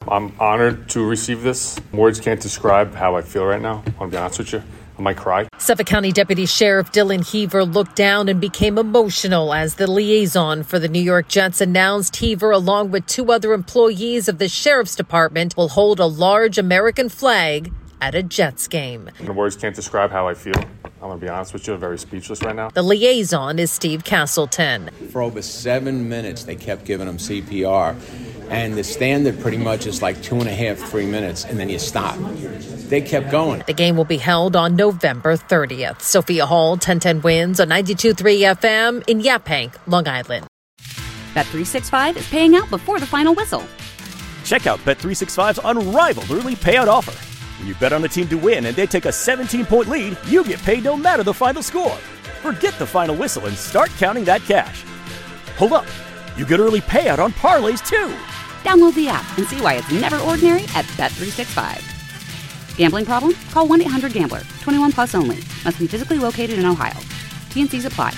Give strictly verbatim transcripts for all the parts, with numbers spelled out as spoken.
I'm honored to receive this. Words can't describe how I feel right now. I'll be honest with you. I might cry. Suffolk County Deputy Sheriff Dylan Heaver looked down and became emotional as the liaison for the New York Jets announced Heaver, along with two other employees of the Sheriff's Department, will hold a large American flag at a Jets game. The words can't describe how I feel. I'm going to be honest with you, I'm very speechless right now. The liaison is Steve Castleton. For over seven minutes, they kept giving him C P R. And the standard pretty much is like two and a half, three minutes, and then you stop. They kept going. The game will be held on November thirtieth. Sophia Hall, ten ten Wins on ninety-two point three F M in Yaphank, Long Island. Bet three sixty-five is paying out before the final whistle. Check out Bet three sixty-five's unrivaled early payout offer. When you bet on a team to win and they take a seventeen-point lead, you get paid no matter the final score. Forget the final whistle and start counting that cash. Hold up. You get early payout on parlays, too. Download the app and see why it's never ordinary at Bet three sixty-five. Gambling problem? Call one eight hundred gambler. twenty-one plus only. Must be physically located in Ohio. T and C's apply.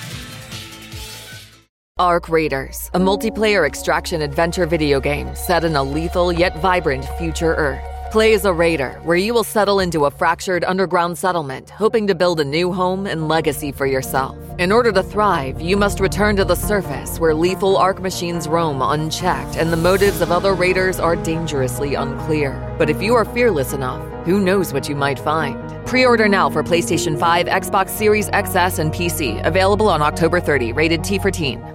Arc Raiders, a multiplayer extraction adventure video game set in a lethal yet vibrant future Earth. Play as a raider, where you will settle into a fractured underground settlement, hoping to build a new home and legacy for yourself. In order to thrive, you must return to the surface, where lethal Arc machines roam unchecked, and the motives of other raiders are dangerously unclear. But if you are fearless enough, who knows what you might find? Pre-order now for PlayStation five, Xbox Series X S, and P C. Available on October thirtieth. Rated T for teen.